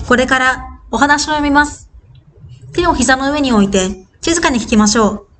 これからお話を読みます。手を膝の上に置いて静かに聞きましょう。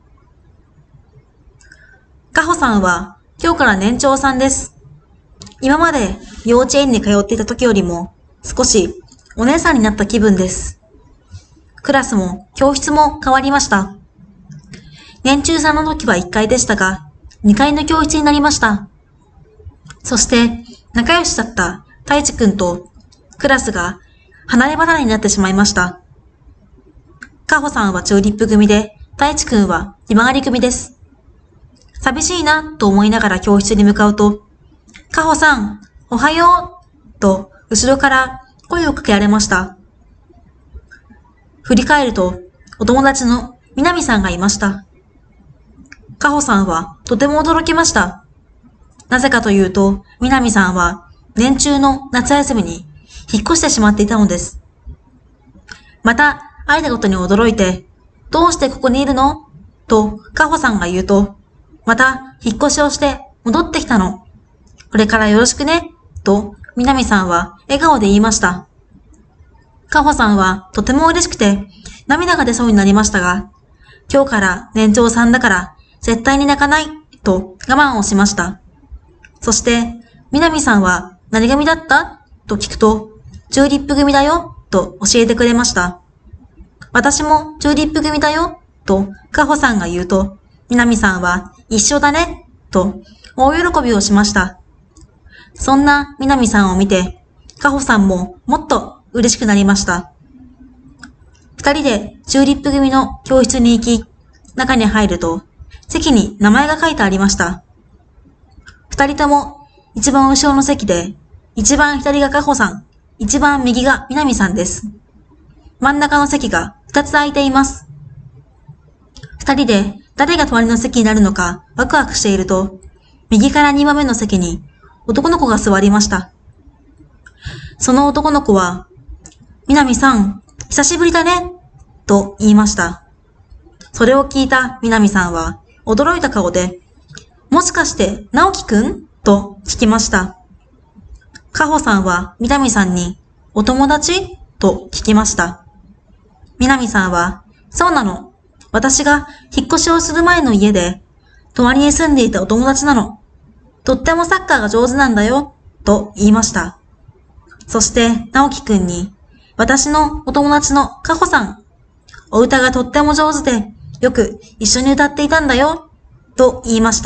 かほさんは今日から年長さんです。今まで幼稚園に通っていた時よりも少しお姉さんになった気分です。クラスも教室も変わりました。年中さんの時は1階でしたが、2階の教室になりました。そして仲良しだった太一くんとクラスが離れ離れになってしまいました。かほさんはチューリップ組で、太一くんはひまわり組です。寂しいなと思いながら教室に向かうと、かほさん、おはようと後ろから声をかけられました。振り返ると、お友達のみなみさんがいました。かほさんはとても驚きました。なぜかというと、みなみさんは年中の夏休みに引っ越してしまっていたのです。また会えたことに驚いて、どうしてここにいるのとかほさんが言うと、また引っ越しをして戻ってきたの。これからよろしくね、とみなみさんは笑顔で言いました。かほさんはとても嬉しくて涙が出そうになりましたが、今日から年長さんだから絶対に泣かないと我慢をしました。そして、みなみさんは何組だったと聞くと、チューリップ組だよと教えてくれました。私もチューリップ組だよとかほさんが言うと、みなみさんは一緒だねと大喜びをしました。そんなみなみさんを見て、かほさんももっと嬉しくなりました。二人でチューリップ組の教室に行き、中に入ると席に名前が書いてありました。二人とも一番後ろの席で、一番左がかほさん、一番右がみなみさんです。真ん中の席が二つ空いています。二人で誰が隣の席になるのかワクワクしていると、右から二番目の席に男の子が座りました。その男の子は、みなみさん、久しぶりだね、と言いました。それを聞いたみなみさんは驚いた顔で、もしかしてなおきくんと聞きました。かほさんはみなみさんにお友達と聞きました。みなみさんは、そうなの。私が引っ越しをする前の家で、隣に住んでいたお友達なの。とってもサッカーが上手なんだよ、と言いました。そして、なおきくんに、私のお友達のかほさん、お歌がとっても上手で、よく一緒に歌っていたんだよ、と言いました。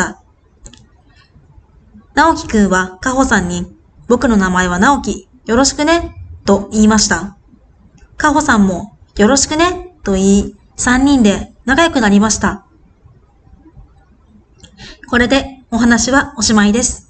なおきくんはかほさんに、僕の名前はなおき、よろしくね、と言いました。かほさんも、よろしくね、と言い、三人で仲良くなりました。これでお話はおしまいです。